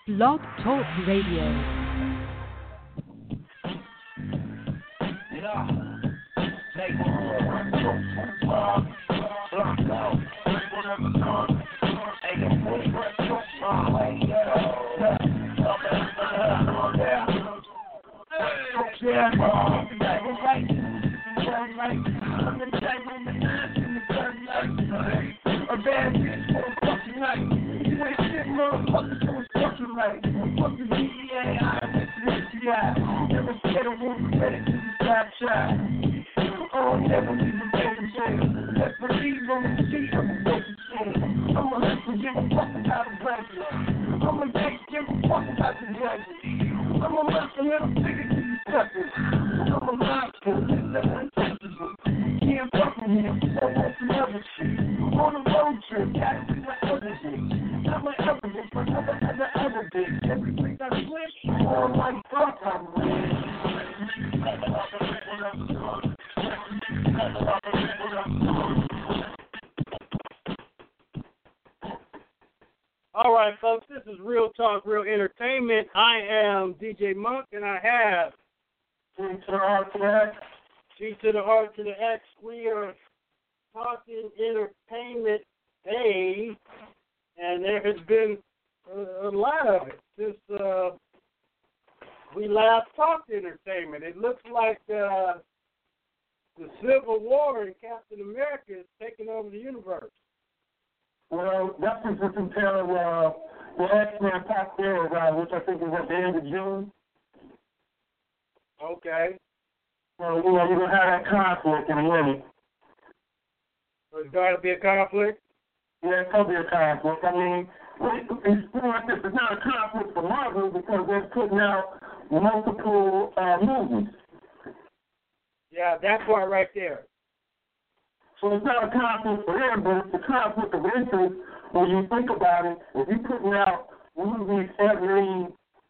Blog Talk Radio. A bad bitch for a fucking night. You ain't shit, motherfucker, so it's fucking right. Fucking DEA, I never said a woman better to the side shot. Oh, never leave a baby jail. Let's believe on the street, I'm a fucking soul. I'm a left give a fuck about the budget. I'm a next give a fuck about the budget. I'm a left little figure to the suckers. I'm a monster, that's untouchable. Can't fuck with me, that's some other shit. On a road trip, gotta do my other shit. Not my other bitch, but other bitch. Every week I switch, all my fuck I'm All right, folks, this is Real Talk, Real Entertainment. I am DJ Monk, and I have G to the R to the X. G to the R to the X. We are talking entertainment day, and there has been a lot of it since we last talked entertainment. It looks like the Civil War in Captain America is taking over the universe. Well, that's just until the X-Men Pop There, which I think is at the end of June. Okay. So, you're going to have that conflict in a minute. So there's got to be a conflict? Yeah, it's going to be a conflict. I mean, it's not a conflict for Marvel because they're putting out multiple movies. Yeah, that part right there. So it's not a conflict for them, but it's a conflict of interest when you think about it. If you're putting out movies every,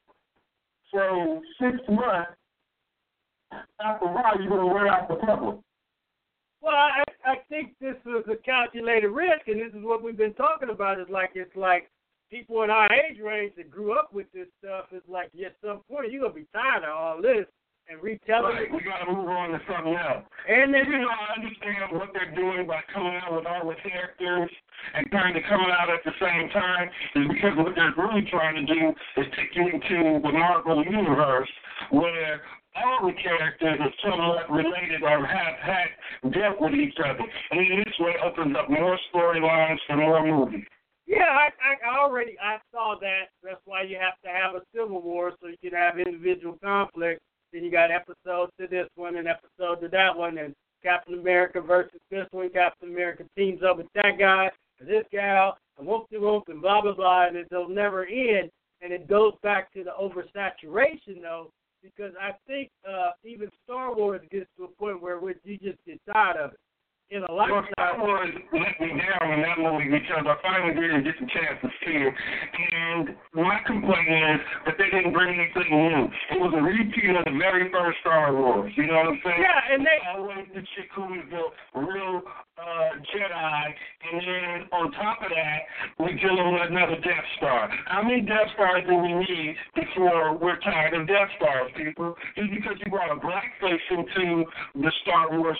say, 6 months, after a while you're going to wear out the public. Well, I think this is a calculated risk, and this is what we've been talking about. It's like people in our age range that grew up with this stuff. It's like at some point you're going to be tired of all this. And retelling right. We got to move on to something else. And then, I understand what they're doing by coming out with all the characters and kind of coming out at the same time is because what they're really trying to do is take you into the Marvel universe where all the characters are somewhat related or have dealt with each other. And in this way opens up more storylines for more movies. Yeah, I saw that. That's why you have to have a Civil War so you can have individual conflict. Then you got episodes to this one and episode to that one, and Captain America versus this one. Captain America teams up with that guy, and this gal, and whoop-de-whoop, and blah, blah, blah, and it'll never end. And it goes back to the oversaturation, though, because I think even Star Wars gets to a point where you just get tired of it. In a lifetime. Star Wars let me down in that movie because I finally didn't get the chance to see it. And my complaint is that they didn't bring anything new. It was a repeat of the very first Star Wars. You know what I'm saying? Yeah, and they always the chick who was the real Jedi, and then on top of that, we're dealing with another Death Star. How many Death Stars do we need before we're tired of Death Stars, people? Just because you brought a blackface into the Star Wars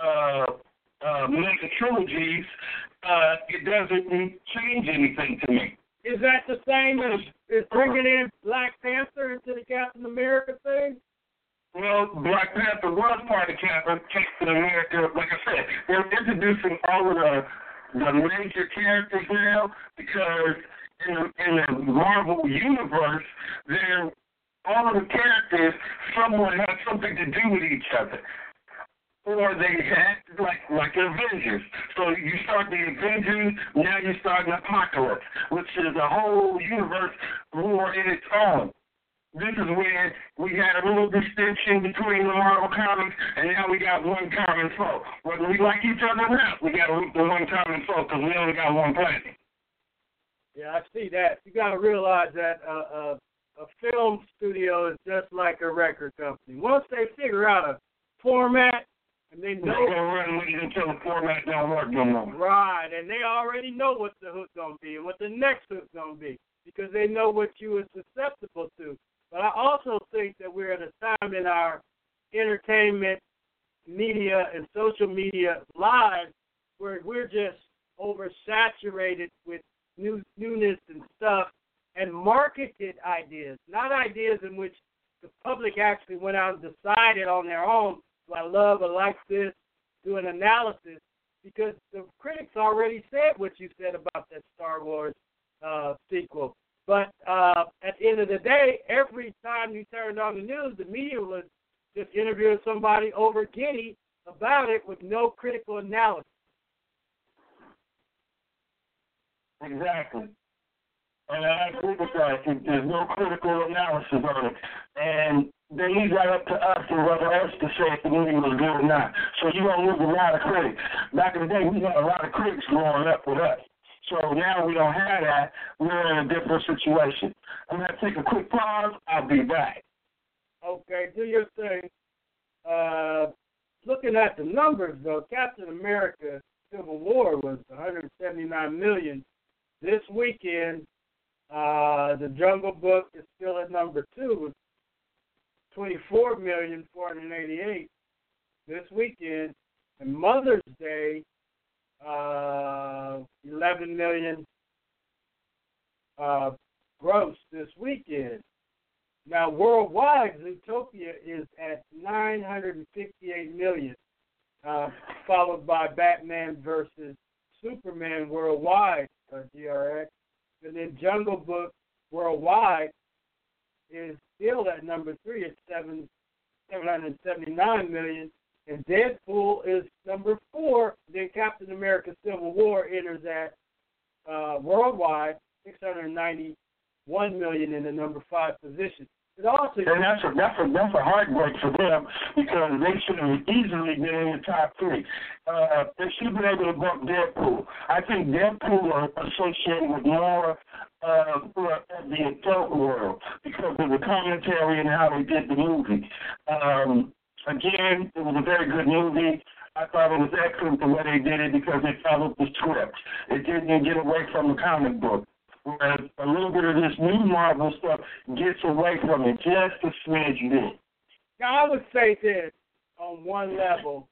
mega trilogies, it doesn't change anything to me. Is that the same as bringing in Black Panther into the Captain America thing? Well, Black Panther was part of Captain America. Like I said, they're introducing all of the major characters now because in the Marvel universe, all of the characters somewhat have something to do with each other. Or they act like the Avengers. So you start the Avengers, now you start an Apocalypse, which is a whole universe war in its own. This is where we had a little distinction between the Marvel comics, and now we got one common foe. Whether we like each other or not, we got the one common foe because we only got one planet. Yeah, I see that. You got to realize that a film studio is just like a record company. Once they figure out a format, and they know they're gonna run with it until the format don't work no more. Right, and they already know what the hook's gonna be and what the next hook's gonna be. because they know what you are susceptible to. But I also think that we're at a time in our entertainment, media, and social media lives where we're just oversaturated with newness and stuff and marketed ideas, not ideas in which the public actually went out and decided on their own, do I love or like this, do an analysis, because the critics already said what you said about that Star Wars sequel. But at the end of the day, every time you turned on the news, the media was just interviewing somebody over giddy about it with no critical analysis. Exactly. And I agree with that. There's no critical analysis on it. And then leave that up to us and whether else to say if the movie was good or not. So you're going to lose a lot of critics. Back in the day, we had a lot of critics growing up with us. So now we don't have that. We're in a different situation. I'm going to take a quick pause. I'll be back. Okay, do your thing. Looking at the numbers, though, Captain America Civil War was $179 million. This weekend, The Jungle Book is still at number 2 with $24,488,000 this weekend. And Mother's Day, $11 million gross this weekend. Now, worldwide, Zootopia is at $958 million, followed by Batman versus Superman worldwide, DRX. And then Jungle Book worldwide is still at number 3 at $779 million. And Deadpool is number 4. Then Captain America Civil War enters at worldwide $691 million in the number 5 position. It also, and that's a heartbreak for them because they should have easily been in the top 3. They should have been able to bump Deadpool. I think Deadpool are associated with more of the adult world because of the commentary and how they did the movie. Again, it was a very good movie. I thought it was excellent the way they did it because they followed the script. It didn't get away from the comic book. Whereas a little bit of this new Marvel stuff gets away from it just a smidge bit. Now, I would say this on one level.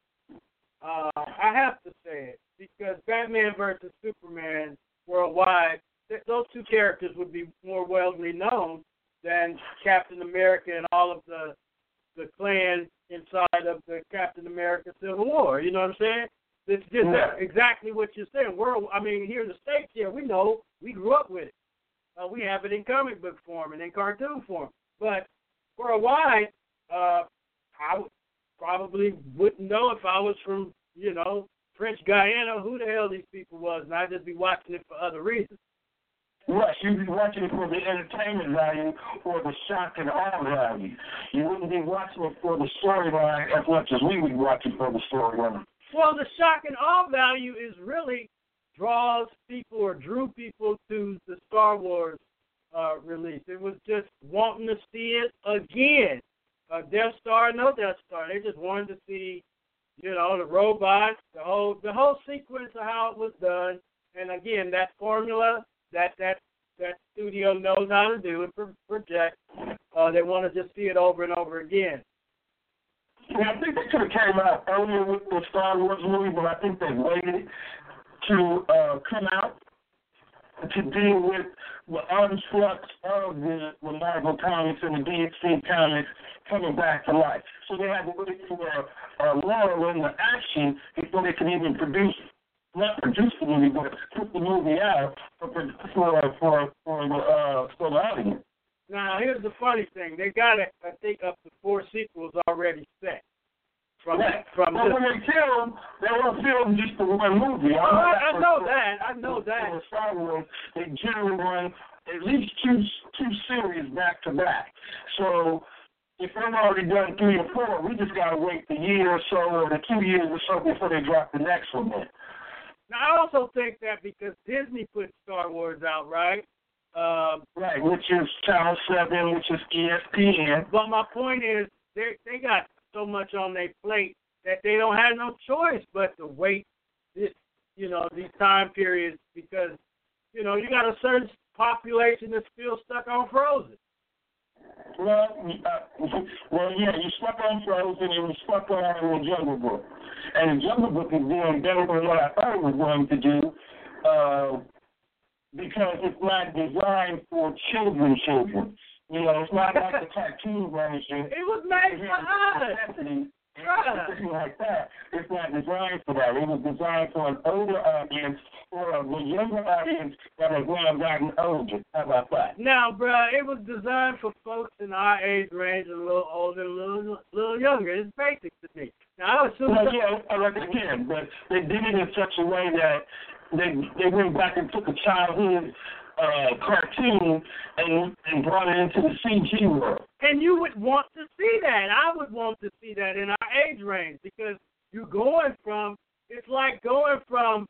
I have to say it because Batman versus Superman worldwide, those two characters would be more widely known than Captain America and all of the clans inside of the Captain America Civil War. You know what I'm saying? It's just exactly what you're saying. Here in the States, yeah, we know. We grew up with it. We have it in comic book form and in cartoon form. But worldwide, I probably wouldn't know if I was from, French Guyana, who the hell these people was, and I'd just be watching it for other reasons. Right, you'd be watching it for the entertainment value or the shock and awe value. You wouldn't be watching it for the storyline as much as we would watch it for the storyline. Well, the shock and awe value is really draws people or drew people to the Star Wars release. It was just wanting to see it again. Death Star, no Death Star. They just wanted to see, the robots, the whole sequence of how it was done. And again, that formula that studio knows how to do and project. They want to just see it over and over again. Yeah, I think they could have came out earlier with the Star Wars movie, but I think they waited to come out to deal with the influx of the Marvel comics and the DC comics coming back to life. So they had to wait for a lull in the action before they could even not produce the movie, but put the movie out for the audience. Now, here's the funny thing. They got, I think, up to 4 sequels already set. But when they film, they won't film just the one movie. I know that. For Star Wars, they generally run at least two series back to back. So if they've already done 3 or 4, we just got to wait the year or so or the 2 years or so before they drop the next one in. Now, I also think that because Disney put Star Wars out, right? Right, which is Channel 7, which is ESPN. But my point is, they got so much on their plate that they don't have no choice but to wait these time periods because, you got a certain population is still stuck on Frozen. Well, yeah, you stuck on Frozen and you stuck on the Jungle Book. And the Jungle Book is doing better than what I thought it was going to do because it's not designed for children. You know, it's not like the cartoon version. It was made for us. Something like that. It's not designed for that. It was designed for an older audience or a younger audience that has now gotten older. How about that? Now, bruh, it was designed for folks in our age range, a little older, a little younger. It's basic to me. Now, I assume. Well, yeah, I like it again, but they did it in such a way that they went back and took a childhood cartoon and brought it into the CG world. And you would want to see that. I would want to see that in our age range because you're going from, it's like going from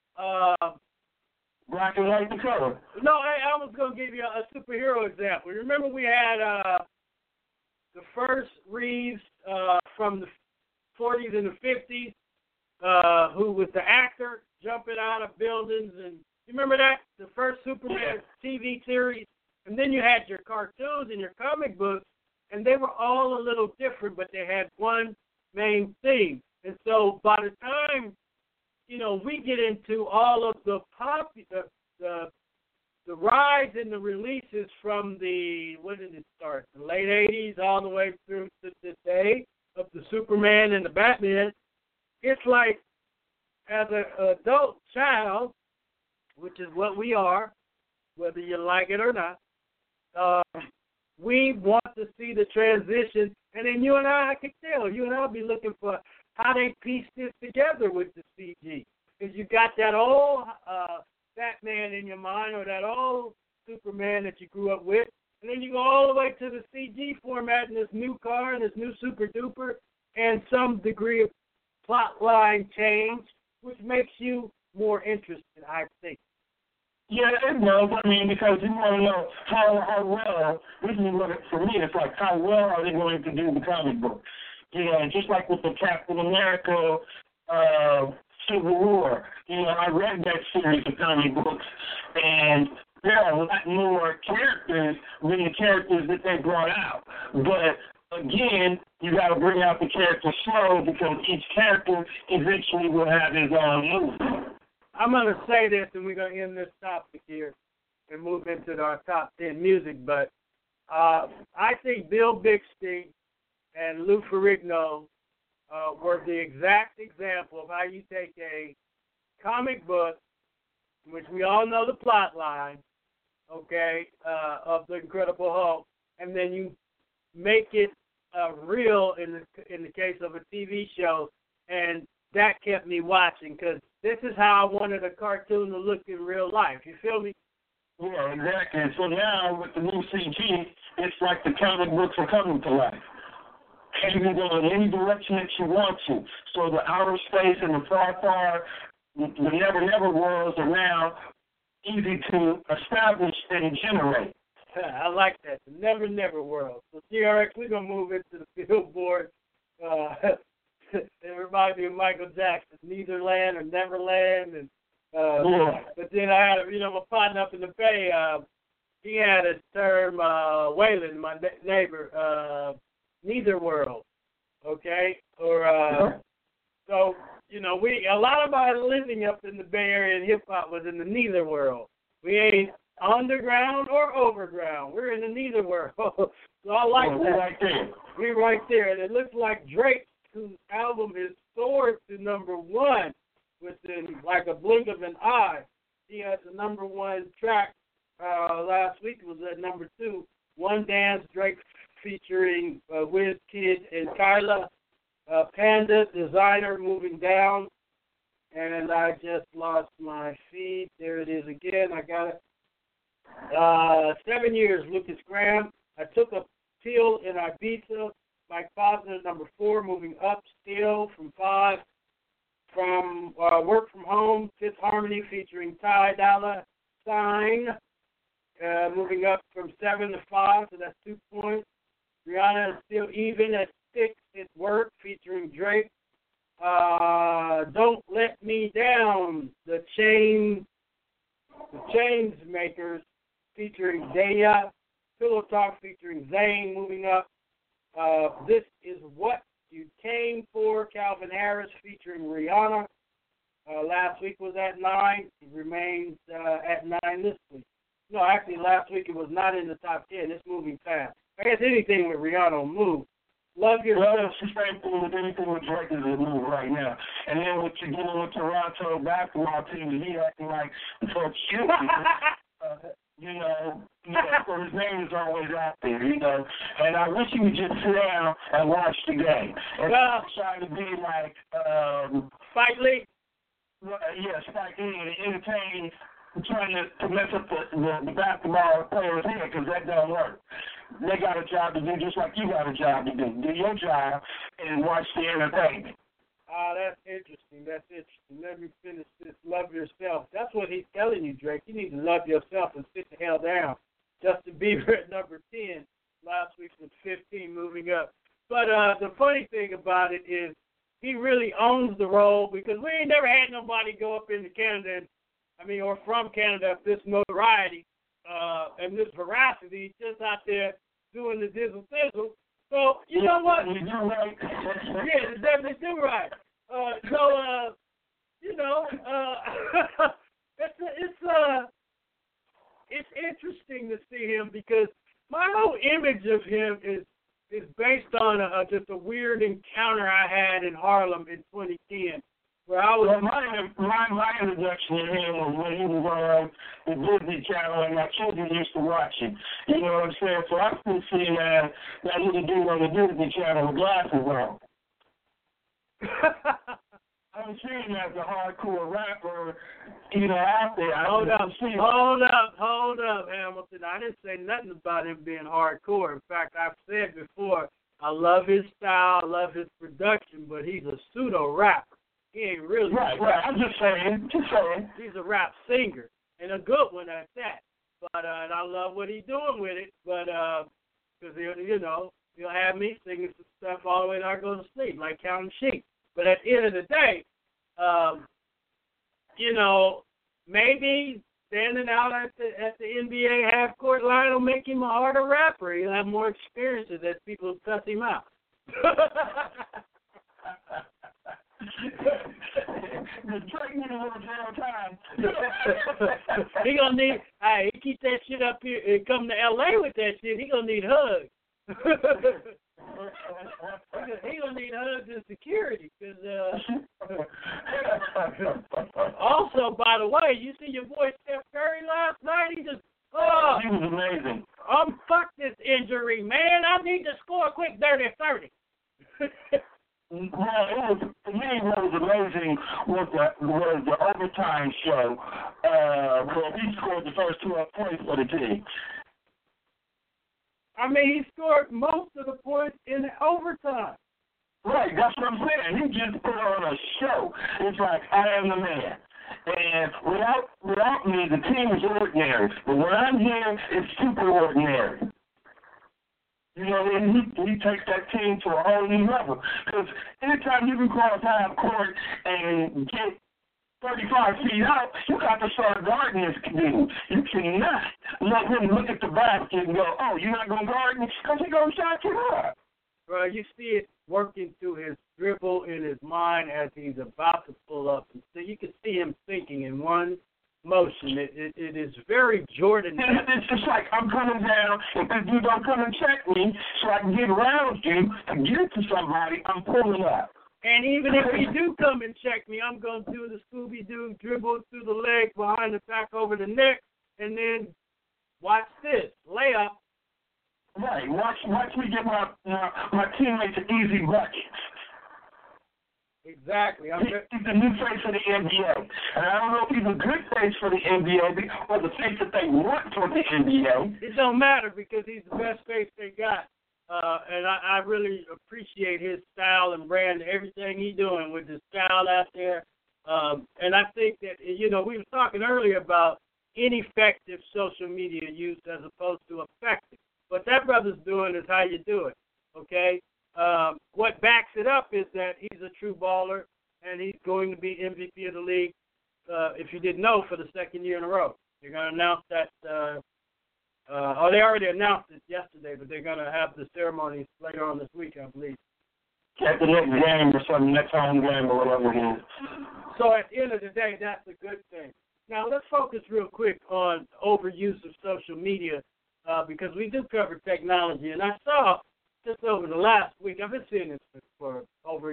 black and white to color. No, I was going to give you a superhero example. Remember we had the first Reeves from the 40s and the 50s who was the actor jumping out of buildings, and you remember that? The first Superman TV series. And then you had your cartoons and your comic books, and they were all a little different, but they had one main theme. And so by the time, you know, we get into all of the rise in the releases from the, when did it start? The late 80s all the way through to today of the Superman and the Batman, it's like as an adult child, which is what we are, whether you like it or not, we want to see the transition, and then you and I can tell. You and I will be looking for how they piece this together with the CG. Because you got that old Batman in your mind or that old Superman that you grew up with, and then you go all the way to the CG format and this new car and this new Super Duper and some degree of plot line change, which makes you more interested, I think. Yeah, it does. I mean, because you want to know how well, this is what, for me, it's like how well are they going to do the comic book? You know, just like with the Captain America Civil War. You know, I read that series of comic books, and there are a lot more characters than the characters that they brought out. But, again, you got to bring out the characters slow because each character eventually will have his own movie. I'm going to say this, and we're going to end this topic here and move into our top 10 music, but I think Bill Bixby and Lou Ferrigno were the exact example of how you take a comic book, which we all know the plot line, okay, of the Incredible Hulk, and then you make it real in the case of a TV show, and that kept me watching because this is how I wanted a cartoon to look in real life. You feel me? Yeah, exactly. So now with the new CG, it's like the comic books are coming to life. And you can go in any direction that you want to. So the outer space and the far, the never worlds are now easy to establish and generate. I like that. The never world. So TRX, we're going to move into the Billboard. It reminds me of Michael Jackson, Neitherland or Neverland, and but then I had my partner up in the Bay. He had a term, Waylon, my neighbor, Neither World, okay, or so we a lot of our living up in the Bay Area in hip hop was in the Neither World. We ain't underground or overground. We're in the Neither World. So I like that. Right there. We're right there, and it looks like Drake, whose album is soared to #1 within like a blink of an eye. He has the #1 track last week. It was at #2. One Dance, Drake featuring WizKid and Kyla. Panda, Designer, Moving Down. And I just lost my feed. There it is again. I got it. 7 years, Lucas Graham. I took a pill in Ibiza. Mike Posner, #4, moving up still from 5. From Work From Home, Fifth Harmony featuring Ty Dolla $ign, moving up from 7 to 5, so that's 2 points. Rihanna is still even at 6. It's Work featuring Drake. Don't Let Me Down, the Chainsmakers featuring Daya. Pillow Talk featuring Zane moving up. This is What You Came For, Calvin Harris featuring Rihanna. Last week was at 9. It remains at 9 this week. No, actually, last week it was not in the top 10. It's moving fast. I guess anything with Rihanna will move. Love Yourself. Well, it's the same thing with anything with Drake is a move right now. And then what you're dealing with Toronto basketball team, he acting like so cute. You know, so his name is always out there, you know. And I wish he would just sit down and watch the game. And trying to be like Spike Lee. Yeah, Spike Lee and entertain, trying to mess up the basketball players' head, because that don't work. They got a job to do just like you got a job to do. Do your job and watch the entertainment. That's interesting. That's interesting. Let me finish this. Love yourself. That's what he's telling you, Drake. You need to love yourself and sit the hell down. Justin Bieber at number 10. Last week was 15, moving up. But the funny thing about it is he really owns the role, because we ain't never had nobody go up into Canada, or from Canada, this notoriety and this veracity. He's just out there doing the dizzle sizzle. So, you know what? You do right. Yeah, definitely do right. It's interesting to see him, because my whole image of him is based on just a weird encounter I had in Harlem in 2010, where I was. Well, my introduction to him was when he was on the Disney Channel, and my children used to watch him. You know what I'm saying? So I still see that little dude on the Disney Channel with glasses on. I'm seeing him as a hardcore rapper, out there. Hold up, Hamilton. I didn't say nothing about him being hardcore. In fact, I've said before, I love his style, I love his production, but he's a pseudo rapper. He ain't really right. I'm just saying. He's a rap singer, and a good one at that. But and I love what he's doing with it. But because he'll have me singing some stuff all the way till I go to sleep, like counting sheep. But at the end of the day, maybe standing out at the NBA half court line will make him a harder rapper. He'll have more experiences as people cuss him out. The Drake need to work all time. He gonna need. Hey, he keep that shit up here and come to LA with that shit. He gonna need hugs. He gonna need hugs and security. Also, by the way, you see your boy Steph Curry last night? He was amazing. Fuck this injury, man. I need to score a quick dirty 30. Well, to me, what was amazing was the overtime show where he scored the first 12 points for the team. He scored most of the points in overtime. Right, that's what I'm saying. He just put on a show. It's like, I am the man. And without me, the team is ordinary. But when I'm here, it's super ordinary. And he takes that team to a whole new level. Because anytime you can cross half court and get 35 feet out, you got to start guarding this dude. You cannot let him look at the basket and go, oh, you're not going to guard me? Because he's going to shot you up. Bro, you see it working through his dribble in his mind as he's about to pull up. So you can see him thinking in one motion. It is very Jordan. It's just like, I'm coming down, if this dude don't come and check me so I can get around you to get to somebody, I'm pulling up. And even if he do come and check me, I'm going to do the Scooby-Doo dribble through the leg, behind the back, over the neck, and then watch this, layup. Right, watch me get my teammates an easy bucket. Exactly. He's the new face of the NBA. And I don't know if he's a good face for the NBA or the face that they want for the NBA. It don't matter, because he's the best face they got. And I really appreciate his style and brand, everything he's doing with his style out there. And I think that, we were talking earlier about ineffective social media use as opposed to effective. What that brother's doing is how you do it, okay? What backs it up is that he's a true baller, and he's going to be MVP of the league, if you didn't know, for the second year in a row. They're going to announce that they already announced it yesterday, but they're going to have the ceremony later on this week, I believe. At the next game or something, next home game or whatever it is. So at the end of the day, that's a good thing. Now let's focus real quick on overuse of social media because we do cover technology, and I saw just over the last week, I've been seeing this for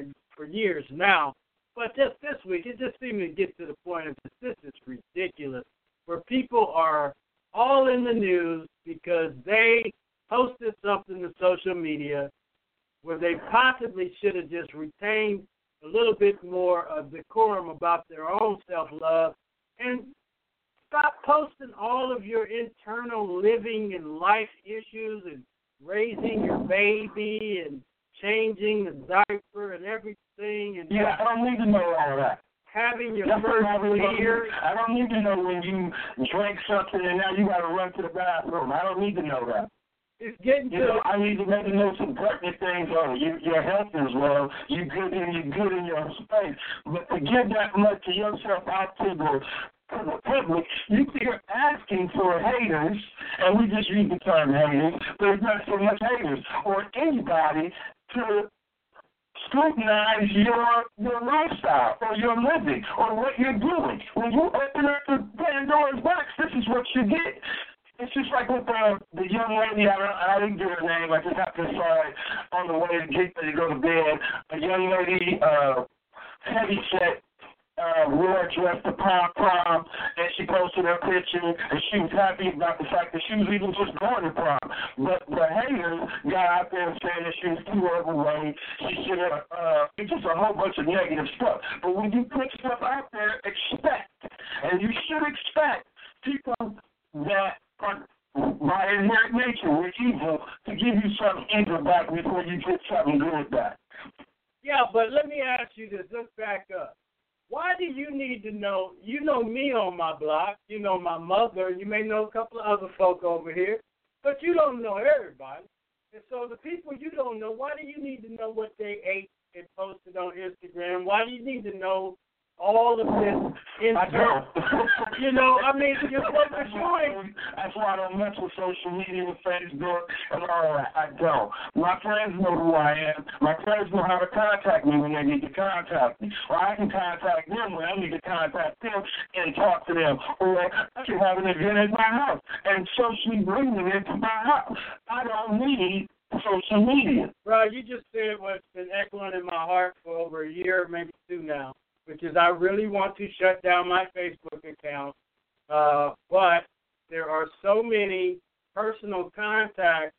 years now, but just this week, it just seemed to get to the point of this is ridiculous, where people are all in the news because they posted something to social media where they possibly should have just retained a little bit more of decorum about their own self-love and stop posting all of your internal living and life issues and raising your baby and changing the diaper and everything. And yeah, I don't need to know all of that. Having your first beer. I don't need to know when you drank something and now you got to run to the bathroom. I don't need to know that. It's getting to. I need to maybe know some pertinent things. Oh, your health is well. You're good in your space. But to give that much of yourself out to the public, you're asking for haters, and we just use the term haters, but it's not so much haters or anybody to scrutinize your lifestyle or your living or what you're doing. When you open up the Pandora's box, this is what you get. It's just like with the young lady, I didn't give her name, I just happened to saw it on the way to get ready to go to bed. A young lady, heavy set, wore a dress to prom, and she posted her picture, and she was happy about the fact that she was even just going to prom. But the haters got out there saying that she was too overweight, she should have, it's just a whole bunch of negative stuff. But when you put stuff out there, expect, and you should expect people that are by inherent nature, we're evil, to give you some evil back before you get something good back. Yeah, but let me ask you this. Let's back up. Why do you need to know? You know me on my block. You know my mother. You may know a couple of other folk over here, but you don't know everybody. And so the people you don't know, why do you need to know what they ate and posted on Instagram? Why do you need to know all of this internal? You know, I mean, you're supposed to join. That's why I don't mess with social media, with Facebook, and all that. I don't. My friends know who I am. My friends know how to contact me when they need to contact me. Or I can contact them when I need to contact them and talk to them. Or I can have an event at my house and socially bring them into my house. I don't need social media. Bro, you just said what's been echoing in my heart for over a year, maybe two now, which is I really want to shut down my Facebook account, but there are so many personal contacts,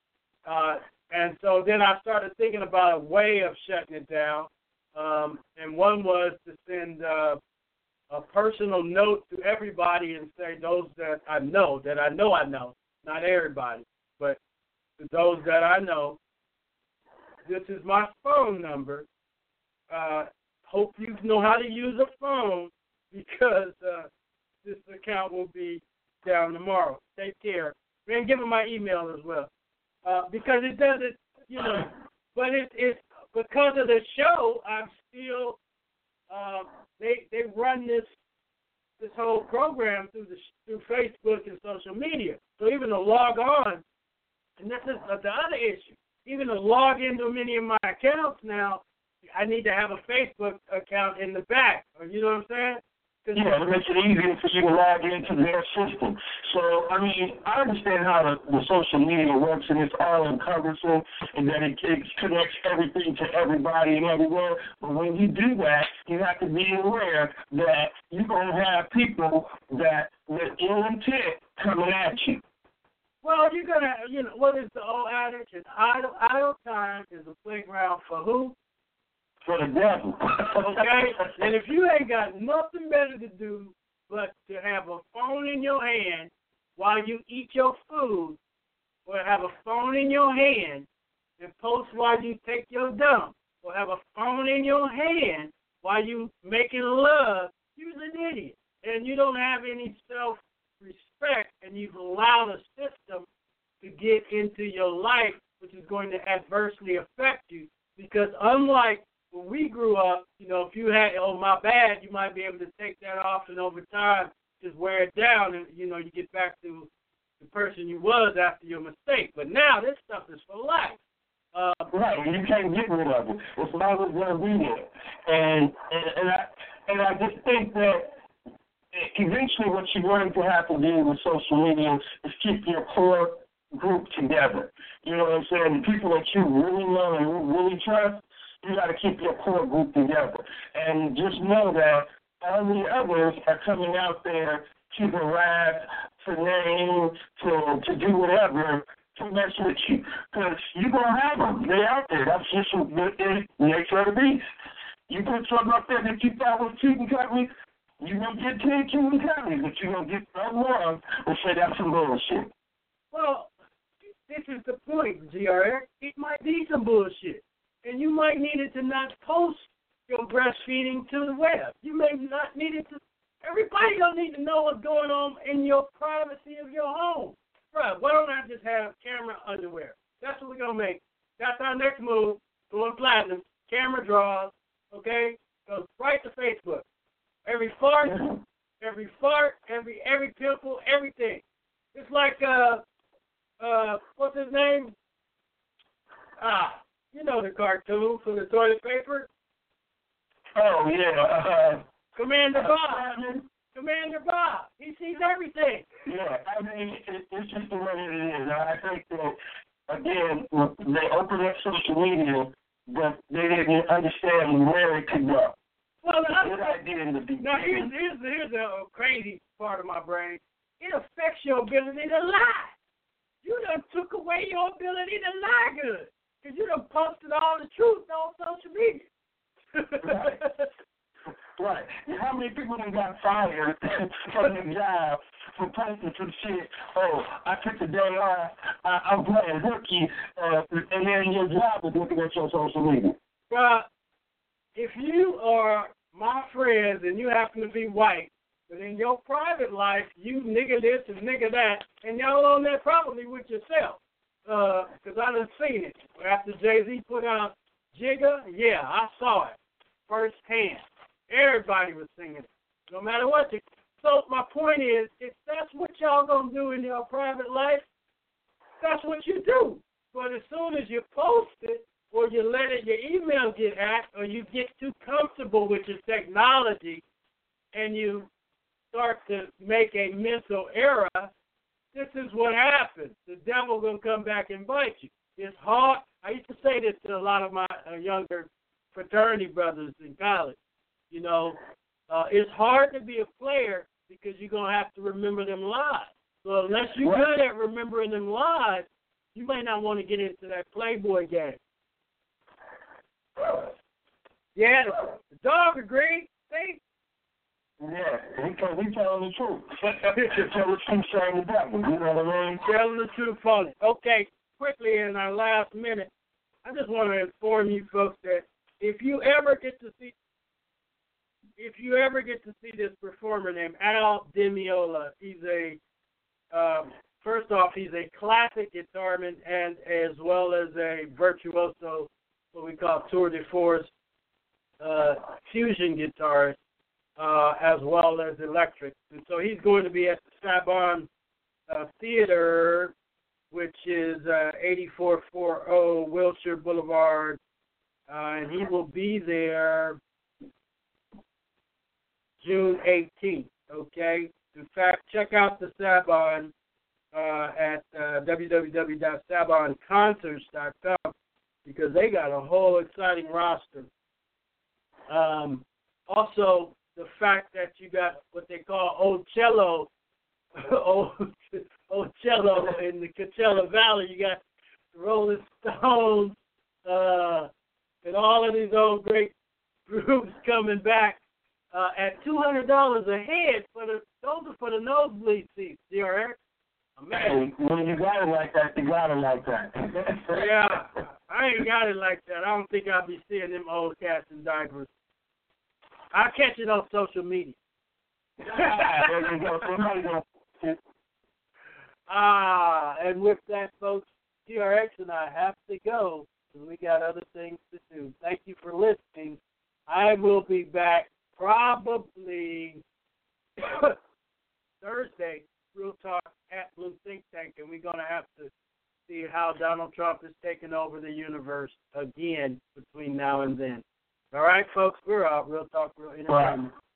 and so then I started thinking about a way of shutting it down, and one was to send a personal note to everybody and say those that I know, not everybody, but to those that I know, this is my phone number. Hope you know how to use a phone because this account will be down tomorrow. Take care. And give them my email as well. Because it doesn't, you know, but it's because of the show, I'm still, they run this whole program through Facebook and social media. So even to log on, and this is the other issue, even to log into many of my accounts now, I need to have a Facebook account in the back. You know what I'm saying? Yeah, it makes it easier for you to log into their system. So, I mean, I understand how the social media works, and it's all-encompassing, and that it connects everything to everybody and everywhere. But when you do that, you have to be aware that you're going to have people that with ill intent coming at you. Well, you're going to, you know, what is the old adage? Idle time is a playground for who? For the devil. Okay? And if you ain't got nothing better to do but to have a phone in your hand while you eat your food, or have a phone in your hand and post while you take your dump, or have a phone in your hand while you making love, you're an idiot. And you don't have any self-respect, and you've allowed a system to get into your life, which is going to adversely affect you. Because unlike when we grew up, you know, if you had, oh, my bad, you might be able to take that off, and over time just wear it down, and, you know, you get back to the person you was after your mistake. But now this stuff is for life. Right, you can't get rid of it. It's always going to be there. And I just think that eventually what you're going to have to do with social media is keep your core group together. You know what I'm saying? The people that you really know and really trust, you got to keep your core group together. And just know that all the others are coming out there to harass, to name, to do whatever to mess with you. Because you're going to have them. They're out there. That's just the nature of the beast. You put something up there that you thought was cute and cuddly, you're going to get 10 cute and cuddly, but you're going to get some more and say that's some bullshit. Well, this is the point, GRX. It might be some bullshit. And you might need it to not post your breastfeeding to the web. You may not need it to. Everybody don't need to know what's going on in your privacy of your home. Right, why don't I just have camera underwear? That's what we're going to make. That's our next move. Going platinum. Camera draws, okay? Goes right to Facebook. Every fart, every pimple, everything. It's like, what's his name? You know the cartoon for the toilet paper. Oh, yeah. Commander Bob. Commander Bob. He sees everything. Yeah, I mean, it's just the way it is. I think that, again, they opened up social media, but they didn't understand where it could go. Well, now here's the crazy part of my brain. It affects your ability to lie. You done took away your ability to lie good. Because you done posted all the truth on social media. Right. How many people done got fired from their job for posting some shit? Oh, I took the day off. I'm playing hooky, and then your job is looking at your social media. Well, if you are my friends and you happen to be white, but in your private life you nigga this and nigga that, and y'all on there probably with yourself, because I done seen it. After Jay-Z put out Jigga, yeah, I saw it firsthand. Everybody was singing it, no matter what. So my point is, if that's what y'all gonna do in your private life, that's what you do. But as soon as you post it, or you let your email get hacked, or you get too comfortable with your technology, and you start to make a mental error, this is what happens. The devil gonna come back and bite you. It's hard. I used to say this to a lot of my younger fraternity brothers in college. You know, it's hard to be a player because you're going to have to remember them lies. So unless you're good at remembering them lies, you may not want to get into that Playboy game. Yeah, the dog agreed. See? Yeah, he's telling the truth. Tell the truth, shame the devil. You know what I mean? Telling the truth on it. Okay, quickly in our last minute, I just want to inform you folks that if you ever get to see this performer named Al Di Meola, he's first off, he's a classic guitarman and as well as a virtuoso, what we call tour de force, fusion guitarist, as well as electric. And so he's going to be at the Saban Theater, which is 8440 Wilshire Boulevard, and he will be there June 18th, okay? In fact, check out the Saban at www.sabanconcerts.com because they got a whole exciting roster. Also, the fact that you got what they call Old Cello in the Coachella Valley. You got the Rolling Stones and all of these old great groups coming back at $200 a head those are for the nosebleed seats, DRX. Man, when you got it like that, you got it like that. Yeah, I ain't got it like that. I don't think I'll be seeing them old cats in diapers. I'll catch it on social media. There you go. And with that, folks, TRX and I have to go because we got other things to do. Thank you for listening. I will be back probably Thursday. Real Talk at Blue Think Tank, and we're going to have to see how Donald Trump is taking over the universe again between now and then. All right, folks, we're out. Real Talk, Real Entertainment.